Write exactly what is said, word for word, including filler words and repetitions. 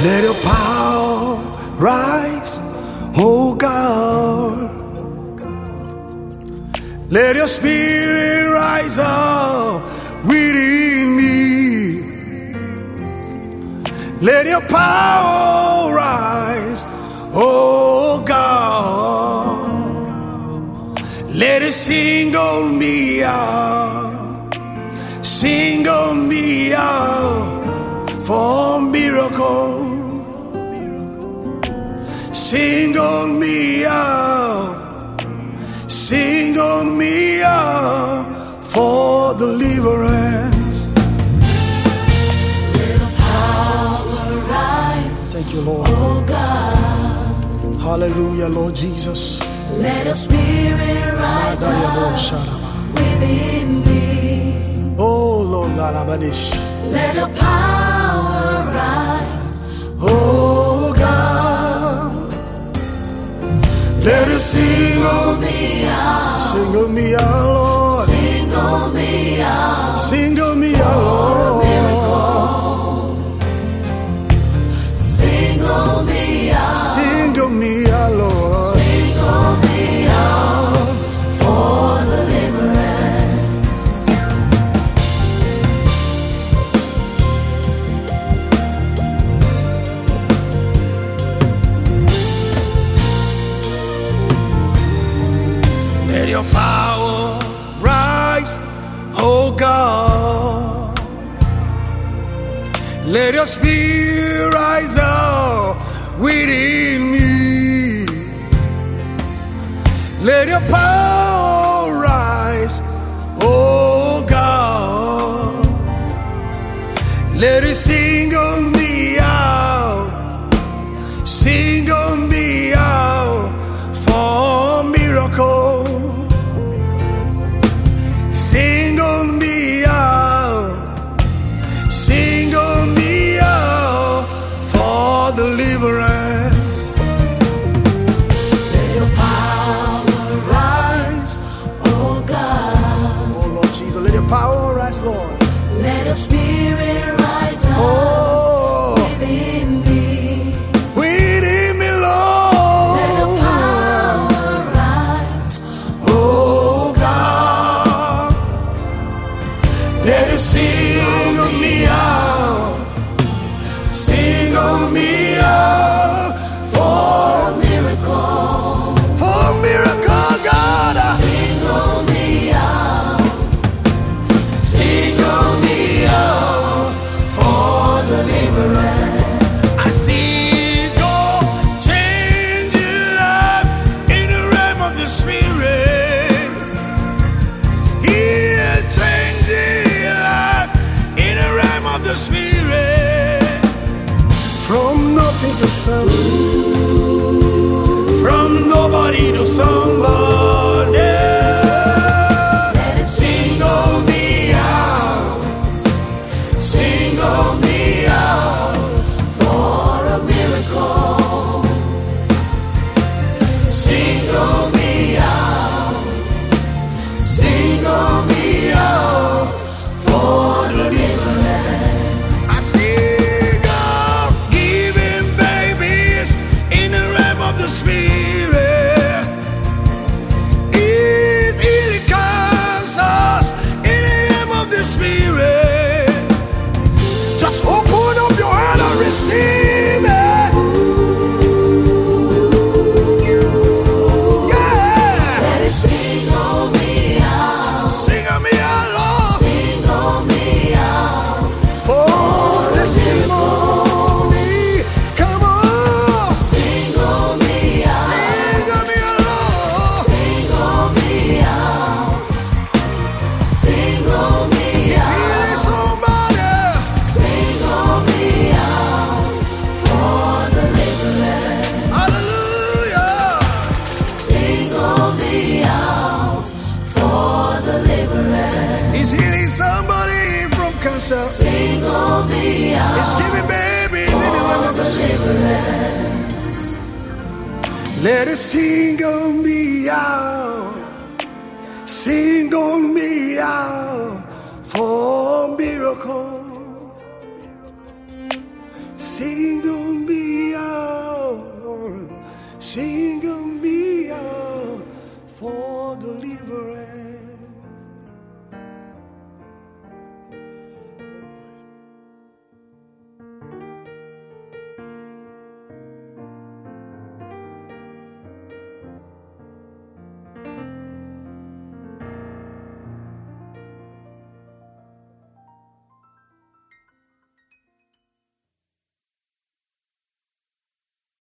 Let your power rise, oh God. Let your spirit rise up within me. Let your power rise, oh God. Let it sing on me out, sing on me out for miracle. Sing on me out, sing on me out for deliverance. Let the power rise. Thank you, Lord. Oh God. Hallelujah, Lord Jesus. Let the spirit rise up within me. Oh Lord, Larabadish. Let the power rise. Oh God. Let us sing on me out. Sing on me out, Lord. Sing on me out. Sing on me out, Lord. Sing on me out. Sing on me out, Lord. Sing on me out for deliverance. Let your power rise, oh God. Let your spirit rise up within me. Let your power rise, oh God. Let it sing on me out, sing on me out for miracle. Sing on me out, sing on me out for deliverance. Let your power rise, oh God. Oh Lord Jesus, let your power rise, Lord. Let the spirit rise up Oh, within me. within me, Lord. Let the power rise, Oh God, let it sing on me out, sing on me out for a miracle. for miracle, God. Sing on me out, Sing on me out for deliverance. I see God changing life in the realm of the Spirit. He is changing life in the realm of the Spirit. From nothing to something, from nobody to somebody. Let it sing on me out, sing on me out for a miracle. Sing on me out, sing on me out for deliverance. I see God giving babies in the realm of the Spirit. He's healing cancers in the realm of the Spirit. Just open up your heart and receive it. Yeah. Let it sing on me out, Sing on me out, Lord, sing on me out for testimony. Come on. sing on me out, Sing on me out, Lord. sing on me out, sing on me He's out. healing somebody. Sing on me out for deliverance. Hallelujah. Sing on me out for deliverance. He's healing somebody from cancer. Sing on me He's out giving babies in the realm of the Spirit. deliverance. Let it sing on me out. Sing on me out for miracle. Single me out, Lord. Single me out for deliverance.